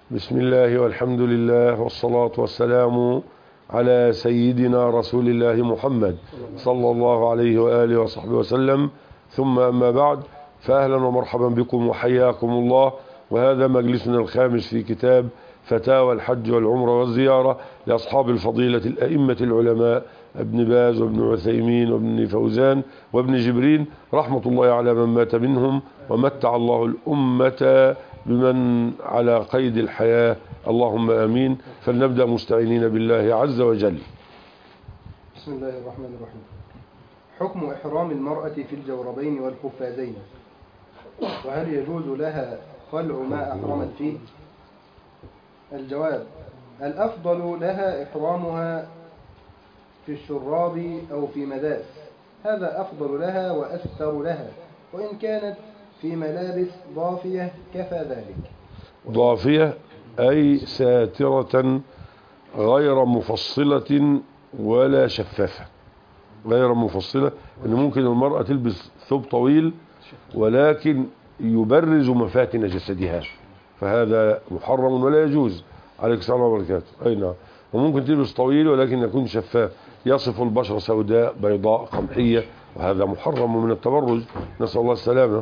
بسم الله والحمد لله والصلاة والسلام على سيدنا رسول الله محمد صلى الله عليه وآله وصحبه وسلم، ثم أما بعد، فأهلا ومرحبا بكم وحياكم الله. وهذا مجلسنا الخامس في كتاب فتاوى الحج والعمرة والزيارة لأصحاب الفضيلة الأئمة العلماء ابن باز وابن عثيمين وابن فوزان وابن جبرين رحمة الله على من مات منهم، ومتع الله الأمة بمن على قيد الحياة، اللهم آمين. فلنبدأ مستعينين بالله عز وجل. بسم الله الرحمن الرحيم. حكم إحرام المرأة في الجوربين والخفازين، وهل يجوز لها خلع ما أحرمت فيه؟ الجواب: الأفضل لها إحرامها في الشراب أو في مداس، هذا أفضل لها وأستر لها، وإن كانت في ملابس ضافية كفى ذلك. ضافية أي ساترة غير مفصلة ولا شفافة، غير مفصلة، إن ممكن المرأة تلبس ثوب طويل ولكن يبرز مفاتن جسدها، فهذا محرم ولا يجوز. عليك السلام وبركاته. أي نعم. وممكن تلبس طويل ولكن يكون شفاف، يصف البشرة سوداء بيضاء قمحية، وهذا محرم من التبرج، نسأل الله السلامة.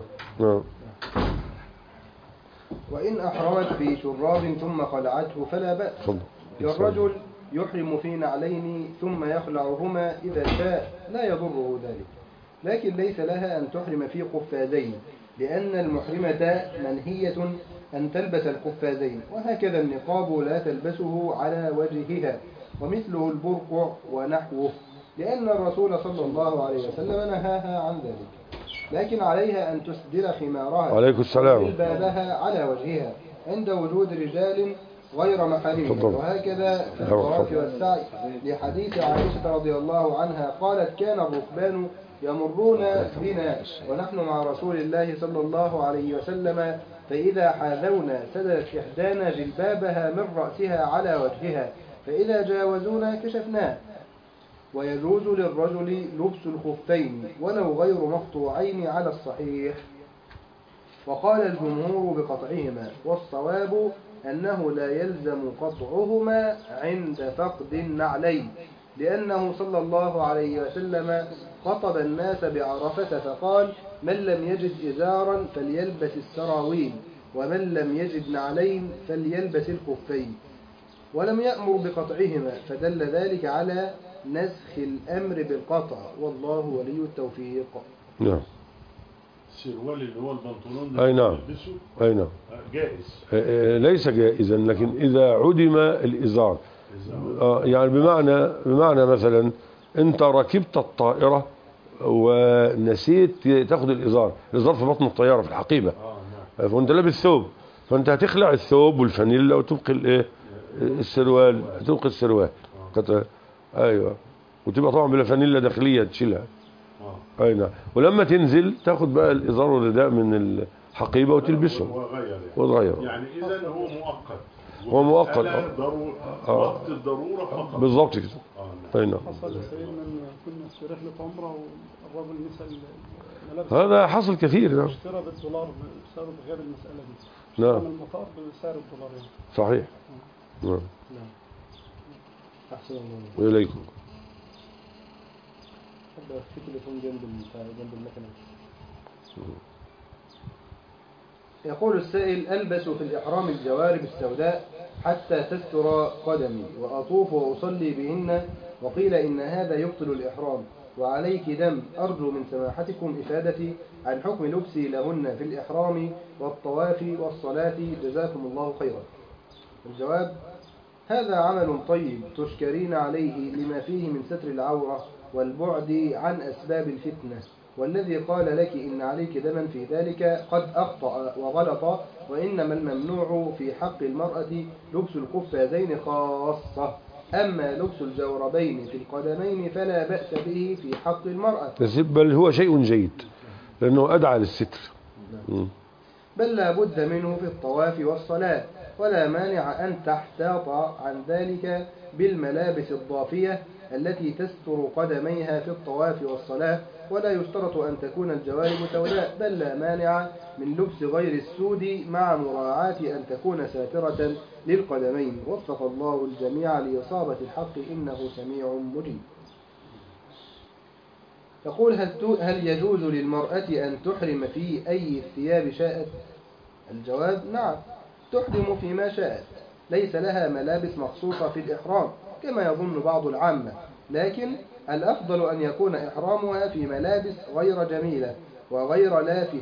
وإن أحرمت في شراب ثم خلعته فلا بأس، كالرجل يحرم في نعلين ثم يخلعهما إذا شاء لا يضره ذلك، لكن ليس لها أن تحرم في قفازين، لأن المحرمة منهية أن تلبس القفازين، وهكذا النقاب لا تلبسه على وجهها، ومثله البرقع ونحوه، لأن الرسول صلى الله عليه وسلم نهاها عن ذلك، لكن عليها أن تسدل خمارها وجلبابها على وجهها عند وجود رجال غير محارمها، وهكذا في الطواف والسعي، لحديث عائشة رضي الله عنها قالت: كان الركبان يمرون بنا ونحن مع رسول الله صلى الله عليه وسلم، فإذا حاذونا سدلت إحدانا جلبابها من رأسها على وجهها، فإذا جاوزونا كشفناه. ويجوز للرجل لبس الخفين ولو غير مقطوعين على الصحيح، وقال الجمهور بقطعهما، والصواب أنه لا يلزم قطعهما عند فقد النعلين، لأنه صلى الله عليه وسلم خطب الناس بعرفة فقال: من لم يجد إزارا فليلبس السراويل، ومن لم يجد نعلين فليلبس الخفين، ولم يأمر بقطعهما، فدل ذلك على نسخ الأمر بالقطع، والله ولي التوفيق. نعم. السروال اللي هو البنطلون ده، أي نعم، أي نعم، جائز. ليس جائزا، لكن إذا عدم الإزار، يعني بمعنى مثلا أنت ركبت الطائرة ونسيت تاخد الإزار في بطن الطيارة في الحقيبة، فأنت لابس ثوب، فأنت هتخلع الثوب والفانيلا وتبقي الإيه، السروال، تبقي السروال. ايوه، وتبقى طبعا بلا فانيلا داخليه تشيلها. اي نعم. ولما تنزل تاخد بقى الازار والرداء من الحقيبه وتلبسهم وتغير. يعني اذا هو مؤقت، هو مؤقت. وقت الضروره فقط، بالظبط كده. اي نعم. حصل سيدنا ان كنا في رحله عمره والرجل نسال الملابس، هذا حصل كثير. نعم. اشترى بالدولار بسبب غير المساله دي. نعم. من المطار بسعر الدولار يعني. صحيح. نعم. أحسن الله إليكم. في تليفون جنب المكنة. يقول السائل: ألبس في الإحرام الجوارب السوداء حتى تستر قدمي، وأطوف وأصلي بهن، وقيل إن هذا يبطل الإحرام، وعليك دم، أرجو من سماحتكم إفادتي عن حكم لبسي لهن في الإحرام والطواف والصلاة، جزاكم الله خيرا. الجواب: هذا عمل طيب تشكرين عليه لما فيه من ستر العورة والبعد عن أسباب الفتنة، والذي قال لك إن عليك دما في ذلك قد أخطأ وغلط، وإنما الممنوع في حق المرأة لبس القفازين خاصة، أما لبس الجوربين في القدمين فلا بأس به في حق المرأة، بل هو شيء جيد لأنه أدعى للستر، بل لا بد منه في الطواف والصلاة، ولا مانع أن تحتاط عن ذلك بالملابس الضافية التي تستر قدميها في الطواف والصلاة، ولا يشترط أن تكون الجوارب سوداء، بل لا مانع من لبس غير السود مع مراعاة أن تكون ساترة للقدمين. وفق الله الجميع لإصابة الحق إنه سميع مجيب. يقول هل يجوز للمرأة أن تحرم في أي الثياب شاءت؟ الجواب نعم، تحرم فيما شاءت، ليس لها ملابس مخصوصة في الإحرام كما يظن بعض العامة، لكن الأفضل أن يكون إحرامها في ملابس غير جميلة وغير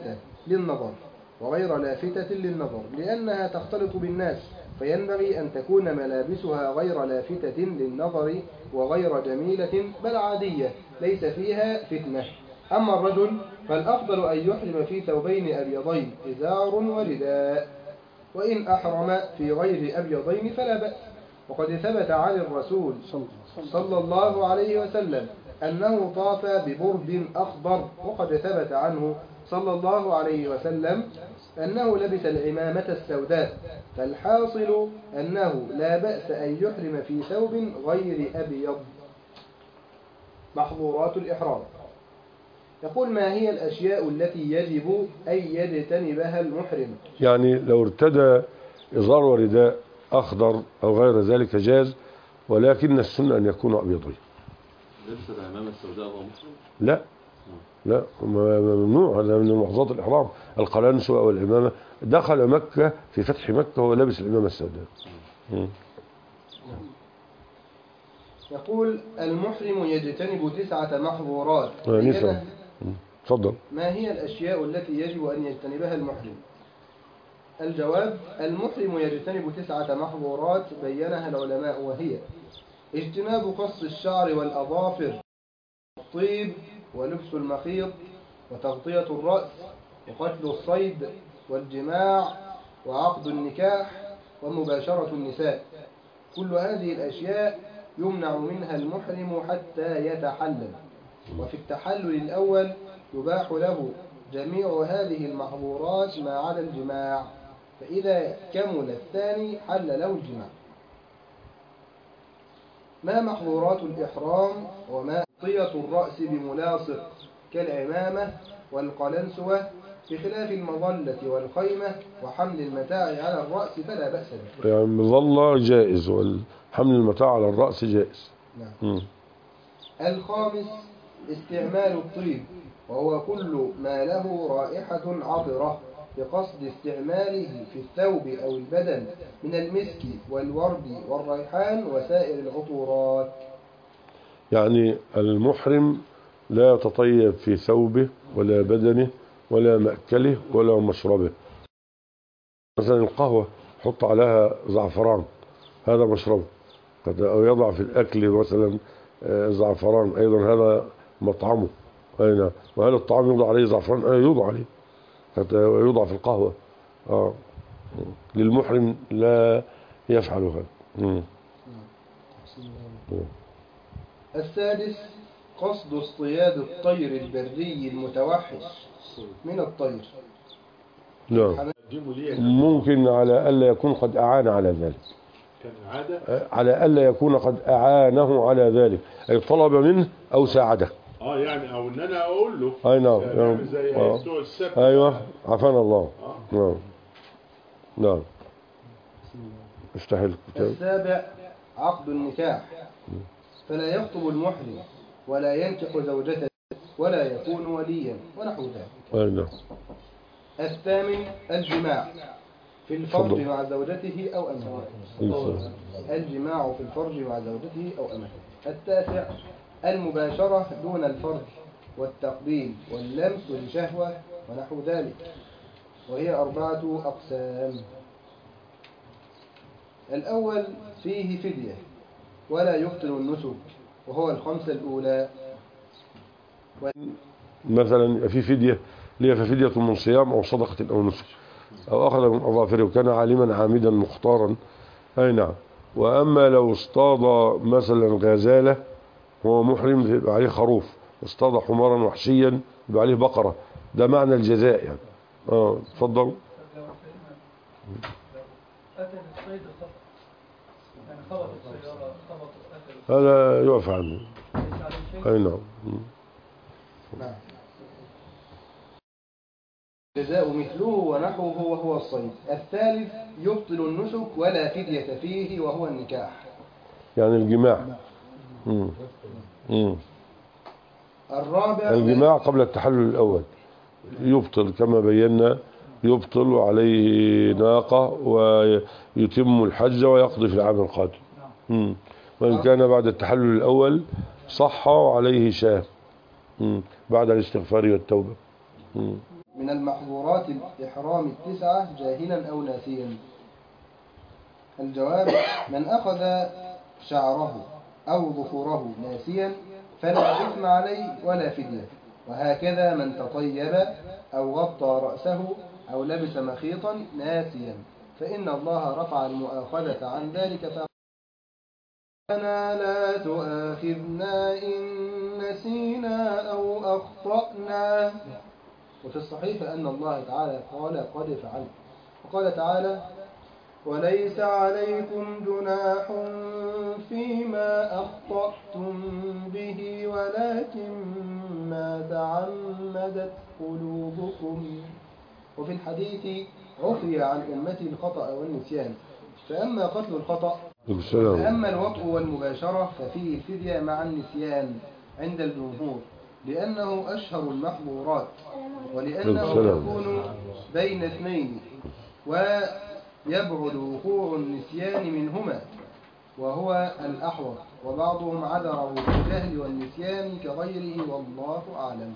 لافتة للنظر لأنها تختلط بالناس، فينبغي أن تكون ملابسها غير لافتة للنظر وغير جميلة بل عادية ليس فيها فتنة. أما الرجل فالأفضل أن يحرم في ثوبين أبيضين إزار ورداء، وإن أحرم في غير أبيضين فلا بأس. وقد ثبت عن الرسول صلى الله عليه وسلم أنه طاف ببرد أخضر، وقد ثبت عنه صلى الله عليه وسلم أنه لبس العمامة السوداء، فالحاصل أنه لا بأس أن يحرم في ثوب غير أبيض. محظورات الإحرام. يقول ما هي الأشياء التي يجب أن يجتنبها المحرم؟ يعني لو ارتدى إزار ورداء أخضر أو غير ذلك جاز، ولكن السنة أن يكون أبيضين. لبس العمامة السوداء وهو محرم؟ لا ممنوع، هذا من محظورات الإحرام. القلنسوة أو العمامة، دخل مكة في فتح مكة وهو لابس العمامة السوداء. يقول المحرم يجتنب 9 محظورات. تفضل. ما هي الأشياء التي يجب أن يجتنبها المحرم؟ الجواب المحرم يجتنب 9 محظورات بينها العلماء، وهي اجتناب قص الشعر والأظافر، الطيب، ولبس المخيط، وتغطية الرأس، وقتل الصيد، والجماع، وعقد النكاح، ومباشرة النساء. كل هذه الأشياء يمنع منها المحرم حتى يتحلل، وفي التحلل الأول يباح له جميع هذه المحظورات ما عدا الجماع، فإذا كمل الثاني حل له الجماع. ما محظورات الإحرام؟ وما طية الرأس بملاصق كالعمامة والقلنسوة، بخلاف المظلة والخيمة، وحمل المتاع على الرأس فلا بأس به. يعني المظلة جائز والحمل المتاع على الرأس جائز. نعم. الخامس استعمال الطيب، وهو كل ما له رائحة عطرة بقصد استعماله في الثوب أو البدن من المسك والورد والريحان وسائر العطورات. يعني المحرم لا يتطيب في ثوبه ولا بدنه ولا مأكله ولا مشربه. مثلا القهوة حط عليها زعفران، هذا مشربه، أو يضع في الأكل مثلا زعفران، أيضا هذا مطعمه. أين وهل الطعام يوضع عليه زعفران؟ يوضع عليه، يوضع في القهوة. للمحرم لا يفعل هذا. السادس قصد اصطياد الطير البري المتوحش من الطير. نعم، ممكن على ألا يكون قد أعان على ذلك، على ألا يكون قد أعانه على ذلك، أي طلب منه أو ساعده. يعني او ان انا اقول له. اي نعم. زي بتوع السبت. ايوه عافانا الله. نعم. استحل. السابع عقد النكاح، فلا يخطب المحرم ولا ينكح زوجته ولا يكون وليا ونحو ذلك. اي نعم. الثامن الجماع في الفرج مع زوجته أو أمته. الجماع في الفرج مع زوجته أو أمته. التاسع المباشرة دون الفرج والتقبيل واللمس لشهوة ونحو ذلك، وهي 4 أقسام. الأول فيه فدية ولا يبطل النسك، وهو ال5 الأولى. مثلا في فدية ليه، ففدية من صيام أو صدقة أو نسك أو أخذ من أظافره وكان عالما عامدا مختارا. أي نعم. وأما لو اصطاد مثلا غزالة هو محرم يبقى عليه خروف، اصطاد حمارا وحشيا يبقى عليه بقرة. ده معنى الجزاء يعني. تفضل. يعني خبط السيارة خبط أكل هذا يعفى عنه. ليس عليه شيء. أي نعم. نعم. جزاء مثله ونحوه وهو الصيد. الثالث يبطل النسك ولا فدية فيه وهو النكاح. يعني الجماع. الرابع الجماع قبل التحلل الأول يبطل كما بينا، يبطل وعليه ناقة ويتم الحج ويقضي في العام القادم. وإن كان بعد التحلل الأول صح وعليه شاة بعد الاستغفار والتوبة. من المحظورات الإحرام التسعة جاهلا أو ناسيا. الجواب: من أخذ شعره أو ظفره ناسيا فلا إثم عليه ولا فدية، وهكذا من تطيب أو غطى رأسه أو لبس مخيطا ناسيا، فإن الله رفع المؤاخذة عن ذلك ربنا لا تؤاخذنا إن نسينا أو أخطأنا. وفي الصحيح أن الله تعالى قال قد فعلت، وقال تعالى وليس عليكم جناح فيما أخطأتم به ولكن ما تعمدت قلوبكم. وفي الحديث عفي عن أمتي الخطأ والنسيان. فأما قتل الخطأ فأما الوطء والمباشرة ففيه الفدية مع النسيان عند الجمهور، لأنه أشهر المحظورات، ولأنه يكون بين اثنين ويبعد وقوع النسيان منهما وهو الأحوط، وبعضهم عذره بالجهل والنسيان كغيره والله أعلم.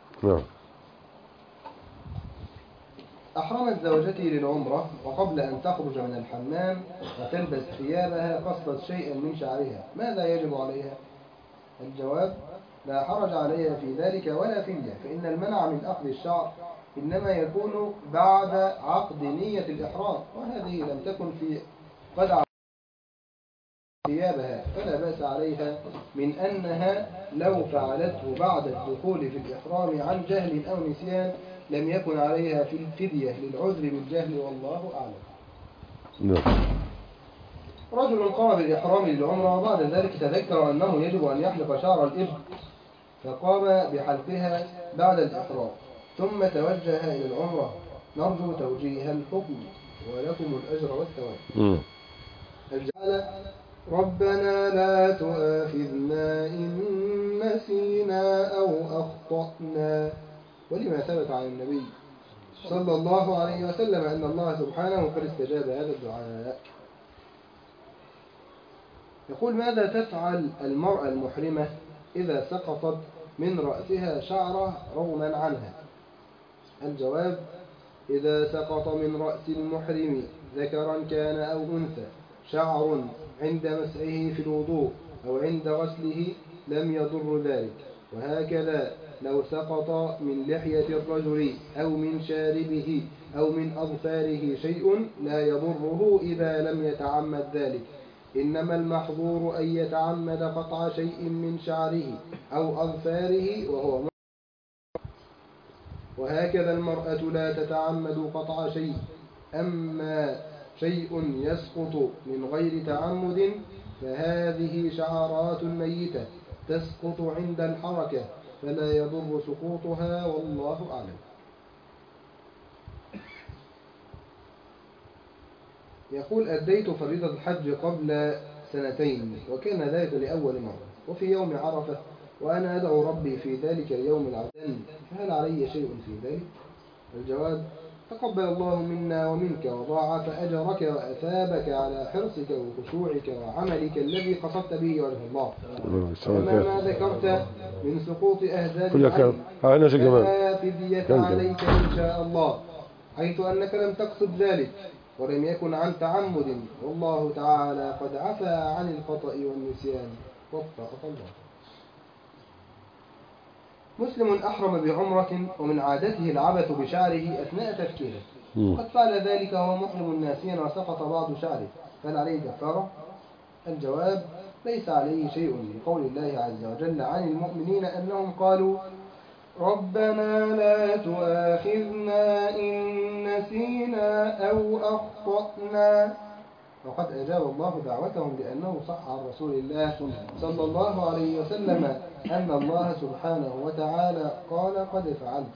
أحرمت زوجتي للعمرة وقبل أن تخرج من الحمام وتلبس ثيابها قصت شيئا من شعرها، ماذا يجب عليها؟ الجواب: لا حرج عليها في ذلك ولا فدية، فإن المنع من أخذ الشعر إنما يكون بعد عقد نية الإحرام، وهذه لم تكن في قد عقد ثيابها، فلا بأس عليها من أنها لو فعلته بعد الدخول في الإحرام عن جهل أو نسيان لم يكن عليها في الفدية للعذر بالجهل والله أعلم. رجل قام بالإحرام للعمرة وبعد ذلك تذكر أنه يجب أن يحلق شعر الإبط فقام بحلقها بعد الإحرام ثم توجه إلى العمرة، نرجو توجيه الحكم ولكم الأجر والثواب. الجعل ربنا لا تؤاخذنا إن نسينا أو أخطأنا، ولما ثبت عن النبي صلى الله عليه وسلم أن الله سبحانه قد استجاب هذا الدعاء. يقول: ماذا تفعل المرأة المحرمة إذا سقطت من رأسها شعرة رغما عنها؟ الجواب: إذا سقط من رأس المحرم ذكرا كان أو أنثى شعر عند مسحه في الوضوء أو عند غسله لم يضر ذلك، وهكذا لو سقط من لحية الرجل أو من شاربه أو من أظفاره شيء لا يضره إذا لم يتعمد ذلك، إنما المحظور أن يتعمد قطع شيء من شعره أو أظفاره وهو محرم. وهكذا المرأة لا تتعمد قطع شيء. أما شيء يسقط من غير تعمد فهذه شعرات ميتة تسقط عند الحركة فلا يضر سقوطها والله أعلم. يقول: أديت فريضة الحج قبل 2 وكان ذلك لأول مرة وفي يوم عرفة وأنا أدعو ربي في ذلك اليوم العظيم، فهل علي شيء في ذلك؟ الجواب: تقبل الله منا ومنك وضاعف أجرك وأثابك على حرصك وخشوعك وعملك الذي قصدت به وجه الله. أما ما ذكرت من سقوط أهداف العين فلا فدية عليك إن شاء الله، حيث أنك لم تقصد ذلك ولم يكن عن تعمد، والله تعالى قد عفى عن الخطأ والنسيان وفقك الله. مسلم أحرم بعمرة ومن عادته العبث بشعره أثناء تفكيره، وقد فعل ذلك وهو محرم ناسيا وسقط بعض شعره، فهل عليه كفارة؟ الجواب: ليس عليه شيء، لقول الله عز وجل عن المؤمنين أنهم قالوا ربنا لا تؤاخذنا إن نسينا أو أخطأنا. وقد أجاب الله دعوتهم لأنه صح عن رسول الله صلى الله عليه وسلم أن الله سبحانه وتعالى قال قد فعلت.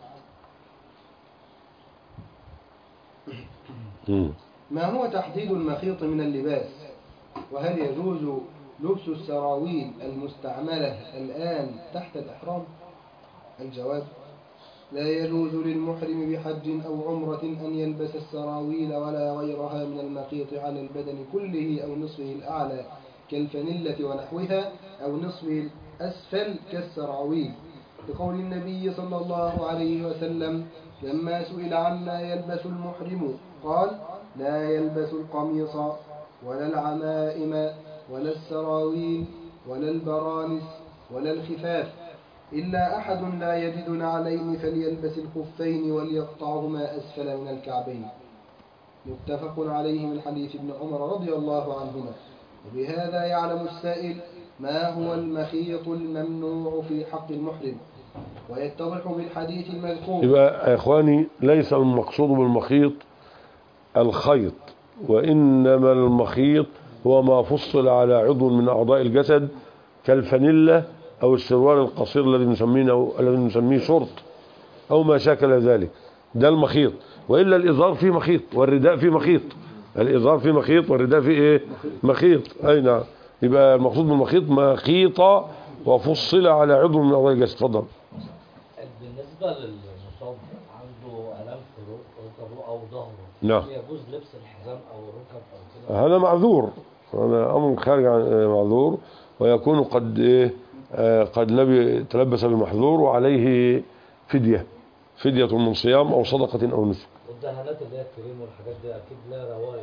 ما هو تحديد المخيط من اللباس؟ وهل يجوز لبس السراويل المستعملة الآن تحت الإحرام؟ الجواب: لا يجوز للمحرم بحج أو عمرة أن يلبس السراويل ولا غيرها من المخيط على البدن كله أو نصفه الأعلى كالفانيلة ونحوها أو نصفه الأسفل كالسراويل، لقول النبي صلى الله عليه وسلم لما سئل عما يلبس المحرم قال: لا يلبس القميص ولا العمائم ولا السراويل ولا البرانس ولا الخفاف، إلا أحد لا يجد نعلين فليلبس الخفين وليقطعهما أسفل من الكعبين. متفق عليه من حديث ابن عمر رضي الله عنهما. وبهذا يعلم السائل ما هو المخيط الممنوع في حق المحرم، ويتضح بالحديث المذكور. يبقى يا إخواني ليس المقصود بالمخيط الخيط، وإنما المخيط هو ما فصل على عضو من أعضاء الجسد كالفانيلا أو السروال القصير الذي نسميه شورت أو ما شاكل ذلك، ده المخيط. وإلا الإزار فيه مخيط والرداء فيه مخيط، الإزار فيه مخيط والرداء فيه إيه؟ مخيط. أي نعم. يبقى المقصود بالمخيط مخيط وفصل على عضو من أعضاء الجسد. اتفضل. بالنسبة للمصاب عنده آلام في ركبه أو ظهره، نعم، يجوز لبس الحزام أو الركب أو كده؟ هذا معذور، هذا أمر خارج عن معذور، ويكون قد إيه قد تلبس بمحذور وعليه فدية من صيام أو صدقة أو نسك. والدهانات اللي هي الكريم والحاجات دي أكيد لها روايح.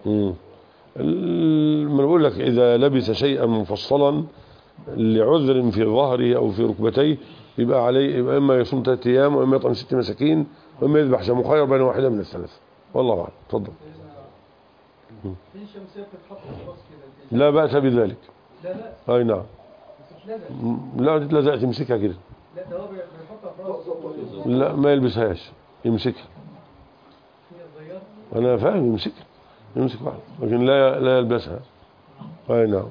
ما بقول لك إذا لبس شيئا مفصلا لعذر في ظهره أو في ركبتيه يبقى عليه، يبقى إما يصوم 3 أيام وإما يطعم 6 مساكين وإما يذبح شاة، مخير بين واحدة من الثلاث. والله أعلم. اتفضل. في شمسية بتتحط في الراس كده. لا بأس بذلك. لا بأس. أي نعم. لا تتلزق تمسكها كده. لا ده هو بيحطها في راسه. لا ما يلبسهاش، يمسكها. أنا فاهم، يمسك واحد لكن لا يلبسها. أي نعم.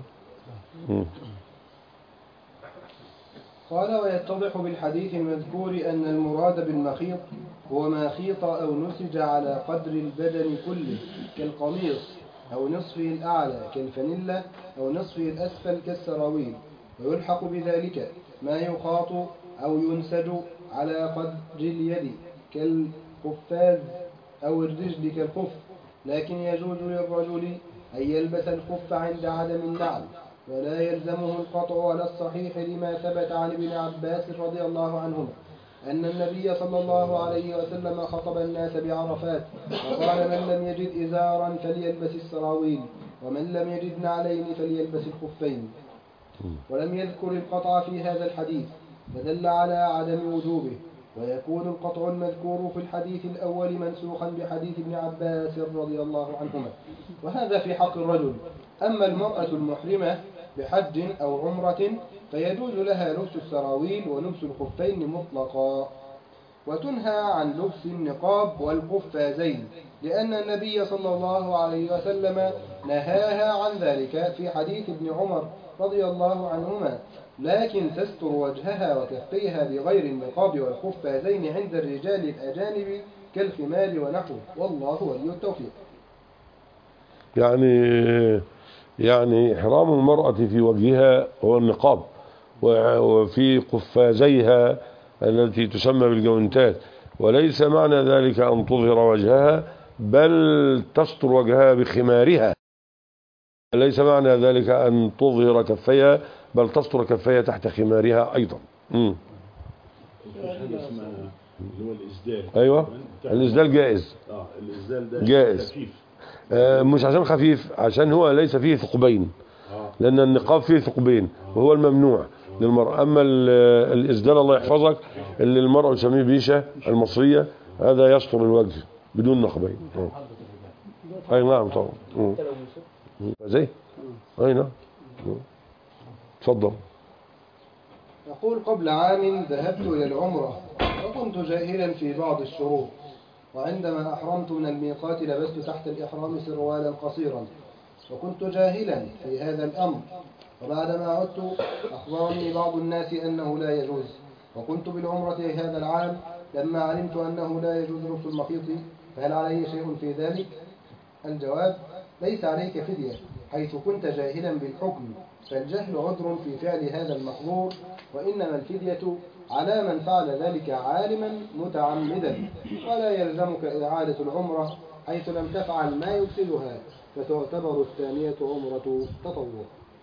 قال: ويتضح بالحديث المذكور أن المراد بالمخيط هو ما خيط أو نسج على قدر البدن كله كالقميص أو نصفه الأعلى كالفانيلا أو نصفه الأسفل كالسراويل، ويلحق بذلك ما يخاط أو ينسج على قدر اليد كالقفاز أو الرجل كالخف، لكن يجوز للرجل أن يلبس الخف عند عدم النعل، ولا يلزمه القطع على الصحيح لما ثبت عن ابن عباس رضي الله عنهما أن النبي صلى الله عليه وسلم خطب الناس بعرفات وقال: من لم يجد إزارا فليلبس السراويل، ومن لم يجد نعلين فليلبس الخفين. ولم يذكر القطع في هذا الحديث فدل على عدم وجوبه، ويكون القطع المذكور في الحديث الأول منسوخا بحديث ابن عباس رضي الله عنهما، وهذا في حق الرجل. أما المرأة المحرمة بحج أو عمرة فيجوز لها لبس السراويل ولبس الخفين مطلقا، وتنهى عن لبس النقاب والقفازين، لأن النبي صلى الله عليه وسلم نهاها عن ذلك في حديث ابن عمر رضي الله عنهما، لكن تستر وجهها وكفيها بغير النقاب والقفازين عند الرجال الأجانب كالخمار ونحوه، والله ولي التوفيق. يعني إحرام المرأة في وجهها هو النقاب، وفي قفازيها التي تسمى بالجونتات، وليس معنى ذلك أن تظهر وجهها بل تستر وجهها بخمارها، ليس معنى ذلك أن تظهر كفيها بل تستر كفيها تحت خمارها أيضا. مفيش حاجة اسمها اللي هو الإسدال. أيوة الإسدال جائز. الإسدال ده جائز. خفيف. مش عشان خفيف، عشان هو ليس فيه ثقبين، لأن النقاب فيه ثقبين وهو الممنوع للمرأة. أما الإسدال الله يحفظك اللي المرأة تسميه بيشة المصرية هذا يستر الوجه بدون نقبين. أي نعم طبعا. زي أي نعم. تفضل. يقول: قبل عام ذهبت إلى العمرة وكنت جاهلا في بعض الشروط، وعندما أحرمت من الميقات لبست تحت الإحرام سروالا قصيرا، وكنت جاهلا في هذا الأمر، وبعدما عدت أخبرني بعض الناس أنه لا يجوز، وكنت بالعمرة هذا العام لما علمت أنه لا يجوز لبس المخيط، فهل علي شيء في ذلك؟ الجواب: ليس عليك فدية، حيث كنت جاهلا بالحكم، فالجهل عذر في فعل هذا المحظور، وإنما الفدية على من فعل ذلك عالما متعمدا، ولا يلزمك إعادة العمرة حيث لم تفعل ما يفسدها، فتعتبر الثانية عمرة تطوع.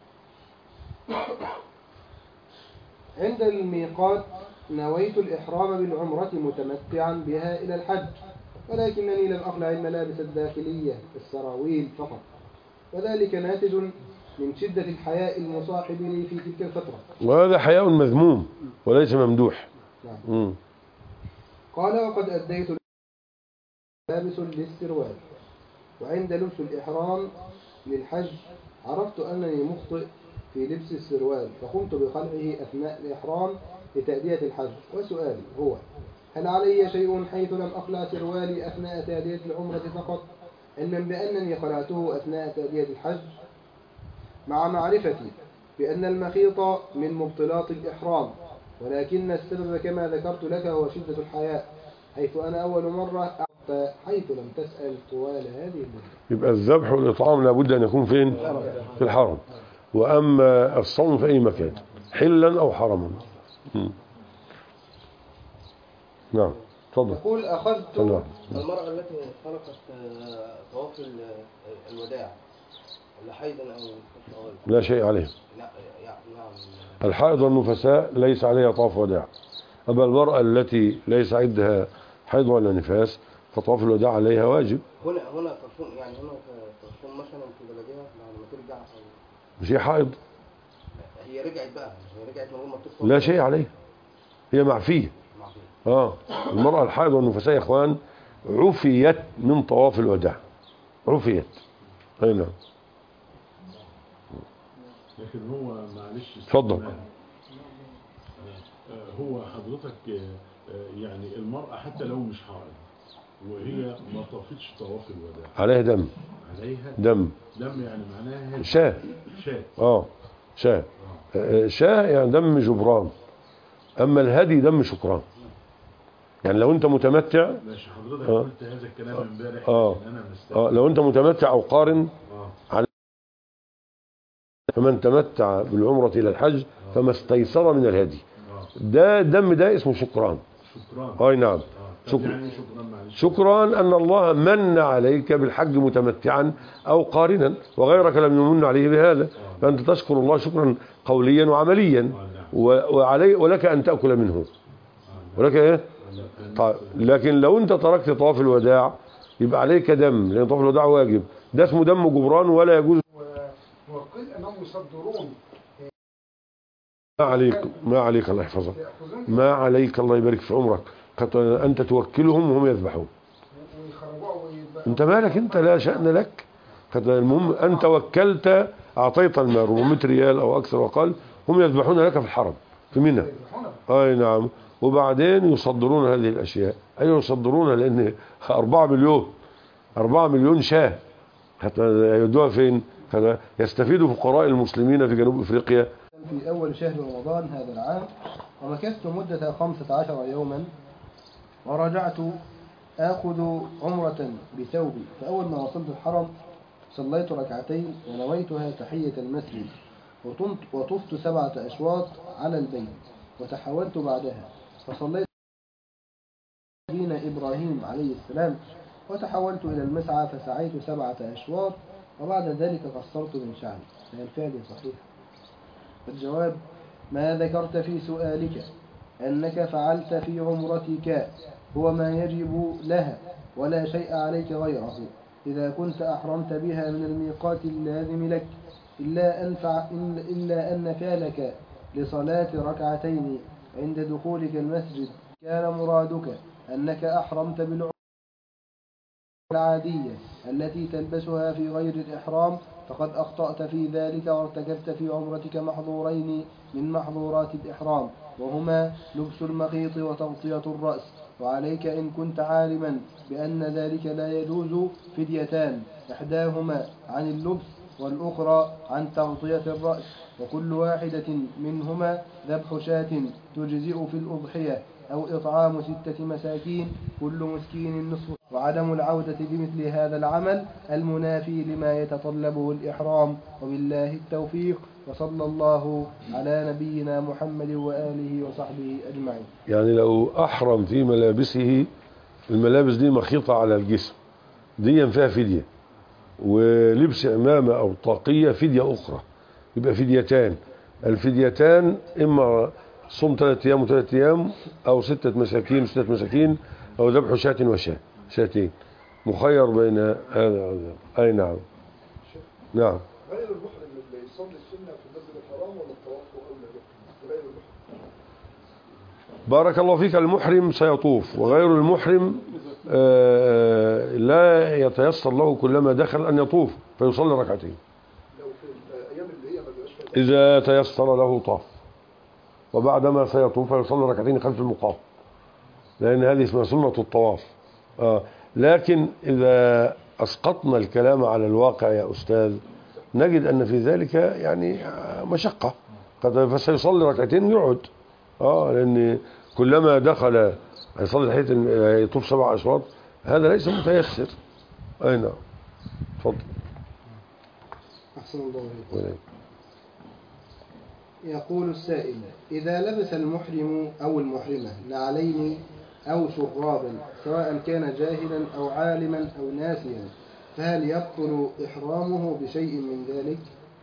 عند الميقات نويت الإحرام بالعمرة متمتعا بها إلى الحج، ولكنني لم أخلع الملابس الداخلية السراويل فقط، وذلك ناتج من شدة الحياء المصاحب لي في تلك الفترة. وهذا حياء مذموم وليس ممدوح. نعم. قال: وقد أديت لابس للسروال، وعند لبس الإحرام للحج عرفت أنني مخطئ في لبس السروال، فقمت بخلعه أثناء الإحرام لتأدية الحج. وسؤالي هو: هل علي شيء حيث لم أخلع سروالي أثناء تأدية العمرة فقط، علما بأنني خلعته أثناء تأدية الحج، مع معرفتي بأن المخيط من مبطلات الإحرام، ولكن السبب كما ذكرت لك هو شدة الحياء، حيث أنا أول مرة أعطى حيث لم تسأل طوال هذه المدة. يبقى الذبح والإطعام لابد أن يكون فين؟ في الحرم. وأما الصوم في أي مكان، حلا أو حرما. نعم، تفضل. يقول: أخذت المرأة التي خلقت طواف الوداع لحيضا أو لا شيء عليها. نعم. الحائض والنفساء ليس عليها طواف وداع. أما المرأة التي ليس عندها حيض ولا نفاس فطواف الوداع عليها واجب. هنا ترسم، يعني هنا ترسم مثلا في بلدها لما ترجع مش هي حائض؟ هي رجعت بقى، هي رجعت من غير ما تدخل. لا شيء عليها، هي معفية. المرأة الحائض والنفساء يا إخوان عفيت من طواف الوداع، عفيت. أي نعم. لكن هو معلش اتفضل. هو حضرتك يعني المرأة حتى لو مش حائض وهي ما طافتش طواف الوداع عليها دم. عليها دم يعني معناها شاة. شاة يعني دم جبران. أما الهدي دم شكران. يعني لو أنت متمتع، ماشي حضرتك قلت هذا الكلام امبارح، أنا مستعد. لو أنت متمتع أو قارن فمن تمتع بالعمرة إلى الحج فما استيسر من الهدي. ده الدم ده اسمه شكران. أي نعم. شكران أن الله من عليك بالحج متمتعا أو قارنا، وغيرك لم يمن عليه بهذا، فأنت تشكر الله شكرا قوليا وعمليا، ولك أن تأكل منه، ولك إيه؟ طيب. لكن لو أنت تركت طواف الوداع يبقى عليك دم، لأن طواف الوداع واجب، ده اسمه دم جبران ولا يجوز. وقيل أنهم يصدرون. ما عليك الله يحفظك، ما عليك الله يبارك في عمرك، أنت توكلهم وهم يذبحون. أنت مالك، أنت لا شأن لك. المهم أنت وكلت، أعطيت المال 400 ريال أو أكثر وقال، هم يذبحون لك في الحرم في منى. أي نعم. وبعدين يصدرون هذه الأشياء. أيوة يصدرونها، لأن 4 مليون شاه حتى يودوها فين؟ يستفيد فقراء المسلمين في جنوب أفريقيا. في أول شهر رمضان هذا العام، ومكثت مدة 15 يوما، ورجعت آخذ عمرة بثوبي. فأول ما وصلت الحرم صليت ركعتين ونويتها تحية المسجد، وطفت 7 أشواط على البيت، وتحولت بعدها فصليت دين إبراهيم عليه السلام، وتحولت إلى المسعى فسعيت 7 أشواط، وبعد ذلك قصرت من شعري. فهل فعلي صحيح؟ الجواب: ما ذكرت في سؤالك أنك فعلت في عمرتك هو ما يجب لها، ولا شيء عليك غيره إذا كنت أحرمت بها من الميقات اللازم لك، إلا أن فعلك لصلاة ركعتين عند دخولك المسجد كان مرادك أنك أحرمت بالعمرة العادية التي تلبسها في غير الإحرام، فقد أخطأت في ذلك، وارتكبت في عمرتك محظورين من محظورات الإحرام، وهما لبس المخيط وتغطية الرأس. وعليك إن كنت عالما بأن ذلك لا يجوز فديتان: إحداهما عن اللبس والأخرى عن تغطية الرأس، وكل واحدة منهما ذبح شاة تجزئ في الأضحية، أو إطعام 6 مساكين كل مسكين نصف، وعدم العودة بمثل هذا العمل المنافي لما يتطلبه الإحرام. وبالله التوفيق، وصلى الله على نبينا محمد وآله وصحبه أجمعين. يعني لو أحرم في ملابسه، الملابس دي مخيطة على الجسم، دي فيها فدية، ولبس عمامة أو طاقية فدية أخرى، يبقى فديتان. الفديتان إما صوم 3 أيام و3 أيام، أو 6 مساكين و6 مساكين، أو ذبح شاة وشاة، شاتين، مخير بين هذا. أي نعم. نعم. غير المحرم اللي يصلي السنة في المسجد الحرام ولا الطواف أولى به؟ غير المحرم. بارك الله فيك. المحرم سيطوف، وغير المحرم لا يتيسر له كلما دخل أن يطوف فيصلي ركعتين. لو في الأيام اللي هي ما بيبقاش فيها إذا تيسر له طاف، وبعدما سيطوف فيصلي ركعتين خلف المقام، لأن هذه اسمها سنة الطواف. لكن إذا أسقطنا الكلام على الواقع يا أستاذ، نجد أن في ذلك يعني مشقة، فسيصلي ركعتين يقعد، لأن كلما دخل يصلي يطوف 7 أشواط، هذا ليس متيسر. أي نعم. تفضل. أحسن الله إليك. يقول السائل: إذا لبس المحرم أو المحرمة نعلين أو شرابا، سواء كان جاهلا أو عالما أو ناسيا، فهل يبطل إحرامه بشيء من ذلك؟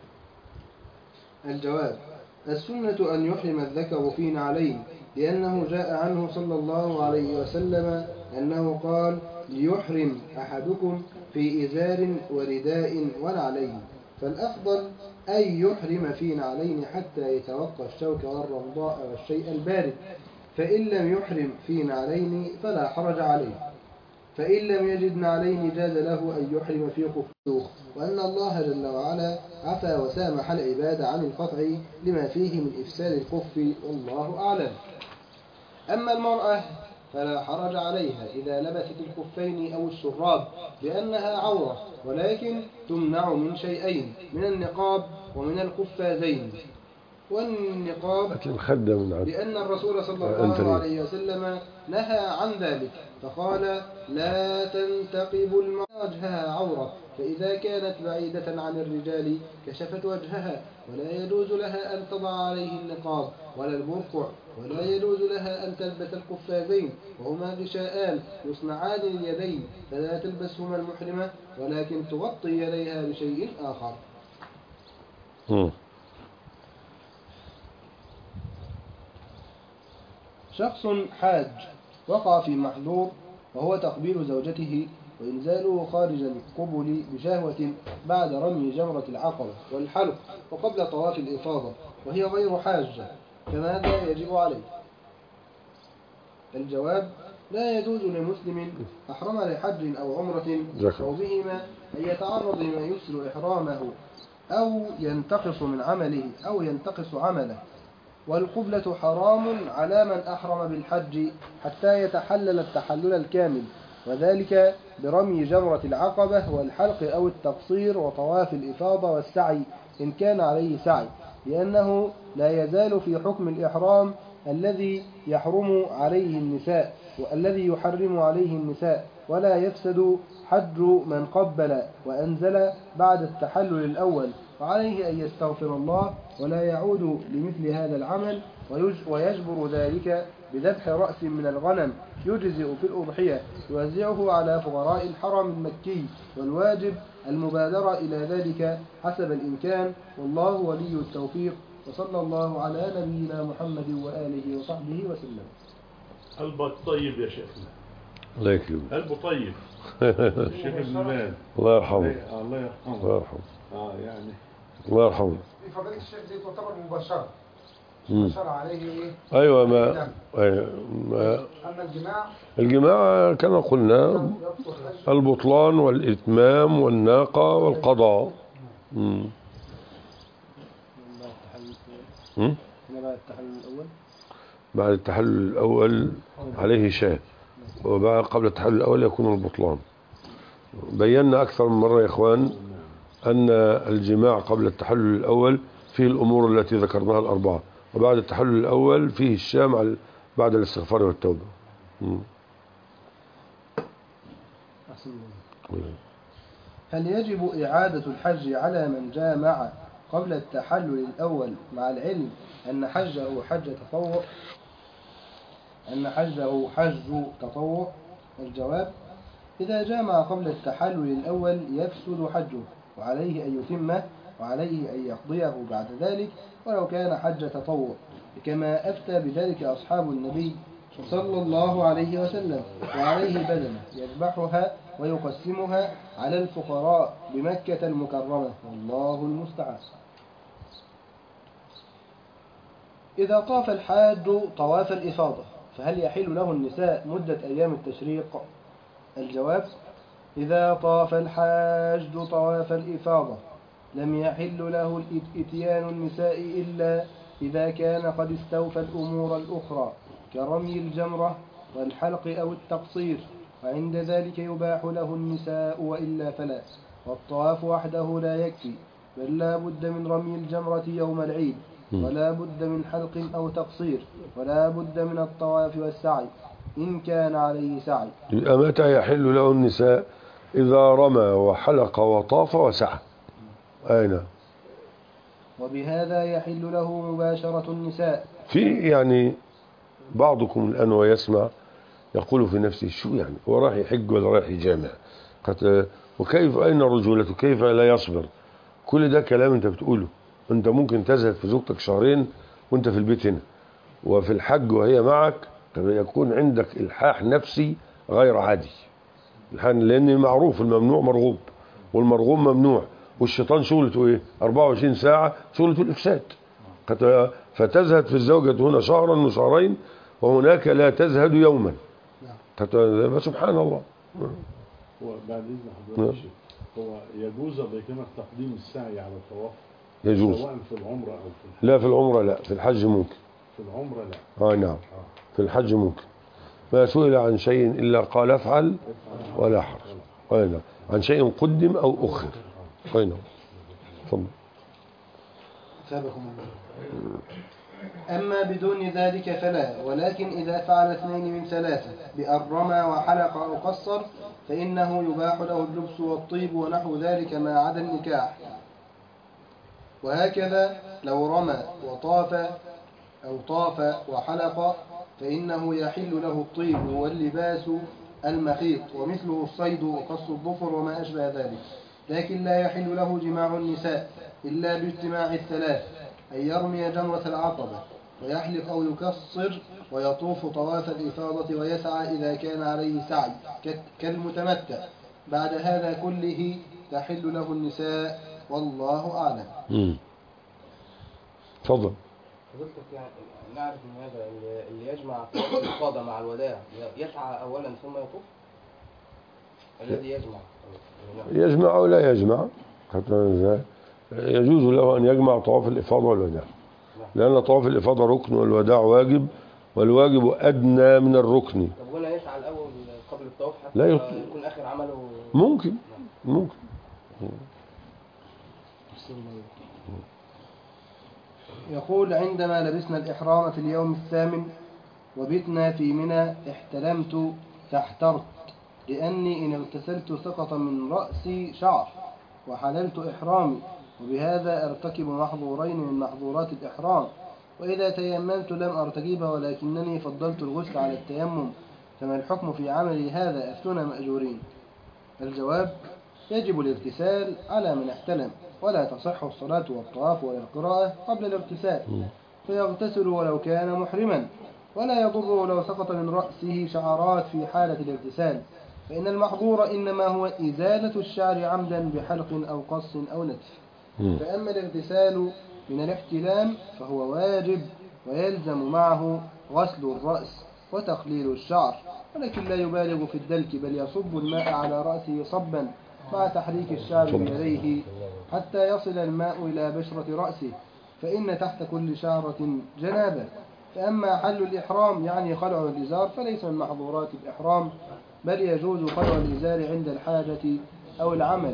الجواب: السنة أن يحرم الذكر في نعلين، لأنه جاء عنه صلى الله عليه وسلم أنه قال: ليحرم أحدكم في إزار ورداء ونعلين. فالأفضل أن يحرم في نعلين حتى يتوقى الشوك والرمضاء والشيء البارد، فإن لم يحرم في نعلين فلا حرج عليه. فإن لم يجد نعلين جاز له أن يحرم في خفوخ، وأن الله جل وعلا عفى وسامح العباد عن القطع لما فيه من إفساد الخف، والله أعلم. أما المرأة فلا حرج عليها إذا لبست الخفين أو الشراب، لأنها عورة، ولكن تمنع من شيئين: من النقاب ومن القفازين. والنقاب لأن الرسول صلى الله عليه وسلم نهى عن ذلك، فقال: لا تنتقب المرأة وجهها عورة، فإذا كانت بعيدة عن الرجال كشفت وجهها، ولا يجوز لها أن تضع عليه النقاب ولا البرقع، ولا يجوز لها أن تلبس القفازين، وهما غشاءان يصنعان اليدين، فلا تلبسهما المحرمة، ولكن تغطي يديها بشيء آخر. شخص حاج وقع في محظور، وهو تقبيل زوجته وإنزاله خارج القبل بشهوة بعد رمي جمرة العقبة والحلق وقبل طواف الإفاضة، وهي غير حاجة، فماذا يجب عليه؟ الجواب: لا يجوز لمسلم أحرم لحج أو عمرة أو بهما أن يتعرض لما يفسد إحرامه أو ينتقص من عمله أو ينتقص عمله. والقبلة حرام على من أحرم بالحج حتى يتحلل التحلل الكامل، وذلك برمي جمرة العقبة والحلق أو التقصير وطواف الإفاضة والسعي إن كان عليه سعي، لأنه لا يزال في حكم الإحرام الذي يحرم عليه النساء، ولا يفسد حج من قبل وأنزل بعد التحلل الأول، وعليه أن يستغفر الله ولا يعود لمثل هذا العمل، ويجبر ذلك بذبح رأس من الغنم يجزئ في الأضحية يوزعه على فقراء الحرم المكي، والواجب المبادرة إلى ذلك حسب الإمكان، والله ولي التوفيق، وصلى الله على نبينا محمد وآله وصحبه وسلم. قلبك طيب يا شيخنا. الله يكرمك. قلبه طيب. الشيخ ابن باز. الله يرحمه. الله يرحمه. الله يرحمه. يعني الله يرحمه. في فضيلة الشيخ دي تعتبر مباشرة. مباشرة عليه إيه؟ أيوة ما أما الجماع كما قلنا البطلان والإتمام والناقة والقضاء. بعد التحلل الأول عليه شاة، وبعد قبل التحلل الأول يكون البطلان. بينا أكثر من مرة يا إخوان أن الجماع قبل التحلل الأول فيه الأمور التي ذكرناها الأربعة، وبعد التحلل الأول فيه الشام بعد الاستغفار والتوبة. هل يجب إعادة الحج على من جامع قبل التحلل الأول مع العلم أن حجه حج تطوع؟ الجواب: إذا جامع قبل التحلل الأول يفسد حجه، وعليه أن يتمه، وعليه أن يقضيه بعد ذلك ولو كان حج تطوع، كما أفتى بذلك أصحاب النبي صلى الله عليه وسلم. وعليه بدنه يذبحها ويقسمها على الفقراء بمكة المكرمة، والله المستعان. إذا طاف الحاج طواف الإفاضة فهل يحل له النساء مدة أيام التشريق؟ الجواب: إذا طاف الحاج طواف الإفاضة لم يحل له إتيان النساء إلا إذا كان قد استوفى الأمور الأخرى كرمي الجمرة والحلق أو التقصير، وعند ذلك يباح له النساء، وإلا فلا. والطواف وحده لا يكفي، بل لا بد من رمي الجمرة يوم العيد، ولا بد من حلق أو تقصير، ولا بد من الطواف والسعي إن كان عليه سعي. متى يحل له النساء؟ إذا رمى وحلق وطاف وسعى. أين؟ وبهذا يحل له مباشرة النساء. في يعني بعضكم الآن ويسمع يقول في نفسه شو يعني هو راح يحج ولا راح يجامع؟ وكيف أين الرجولة؟ كيف لا يصبر؟ كل ده كلام أنت بتقوله. أنت ممكن تزهد في زوجتك شهرين وأنت في البيت هنا، وفي الحج وهي معك يكون عندك إلحاح نفسي غير عادي، لأن معروف الممنوع مرغوب والمرغوب ممنوع، والشيطان شغلته إيه؟ 24 ساعة شغلته الإفساد. فتزهد في الزوجة هنا شهرا وشهرين، وهناك لا تزهد يوما. سبحان الله. وبعد إذن حضرتك الشيخ، هو يجوز بيتنا تقديم السعي على الطواف؟ يجوز، سواء في العمرة أو في الحج؟ لا، في العمرة لا، في الحج ممكن. في العمرة لا. نعم. في الحج ممكن. ما سئل عن شيء إلا قال افعل ولا حرج. نعم. عن شيء قدم أو أخر. نعم. تفضل. أما بدون ذلك فلا، ولكن إذا فعل اثنين من ثلاثة بأن رمى وحلق أو قصر فإنه يباح له اللبس والطيب ونحو ذلك ما عدا النكاح. وهكذا لو رمى وطاف أو طاف وحلق فإنه يحل له الطيب واللباس المخيط، ومثله الصيد وقص الظفر وما أشبه ذلك. لكن لا يحل له جماع النساء إلا باجتماع الثلاث: أن يرمي جمرة العقبة ويحلق أو يكصر ويطوف طواف الإفاضة ويسعى إذا كان عليه سعي كالمتمتع. بعد هذا كله تحل له النساء، والله أعلم. تفضل. حضرتك يعني نعرف من هذا اللي يجمع الإفاضة مع الوداع يسعى أولا ثم يطوف؟ الذي يجمع أو لا يجمع يجوز له أن يجمع طواف الإفاضة والوداع، لأن طواف الإفاضة ركن والوداع واجب، والواجب أدنى من الركن. طب هنا يسعى الأول قبل الطواف حتى لا يكون آخر عمله؟ ممكن. يقول: عندما لبسنا الإحرام في اليوم الثامن وبتنا في منى احتلمت فاحترت، لأني إن اغتسلت سقط من رأسي شعر وحللت إحرامي، وبهذا أرتكب محظورين من محظورات الإحرام. وإذا تيممت لم أرتكبها ولكنني فضلت الغسل على التيمم، فما الحكم في عملي هذا؟ أفتنا مأجورين. الجواب: يجب الاغتسال على من احتلم، ولا تصح الصلاة والطواف ولا القراءة قبل الاغتسال، فيغتسل ولو كان محرما، ولا يضره لو سقط من رأسه شعرات في حالة الاغتسال، فإن المحظور إنما هو إزالة الشعر عمدا بحلق أو قص أو نتف. فأما الاغتسال من الاحتلام فهو واجب، ويلزم معه غسل الرأس وتقليل الشعر، ولكن لا يبالغ في الدلك، بل يصب الماء على رأسه صبا مع تحريك الشعر بيديه حتى يصل الماء إلى بشرة رأسه، فإن تحت كل شعرة جنابة. فأما حل الإحرام يعني خلع الإزار فليس من محظورات الإحرام، بل يجوز خلع الإزار عند الحاجة أو العمل.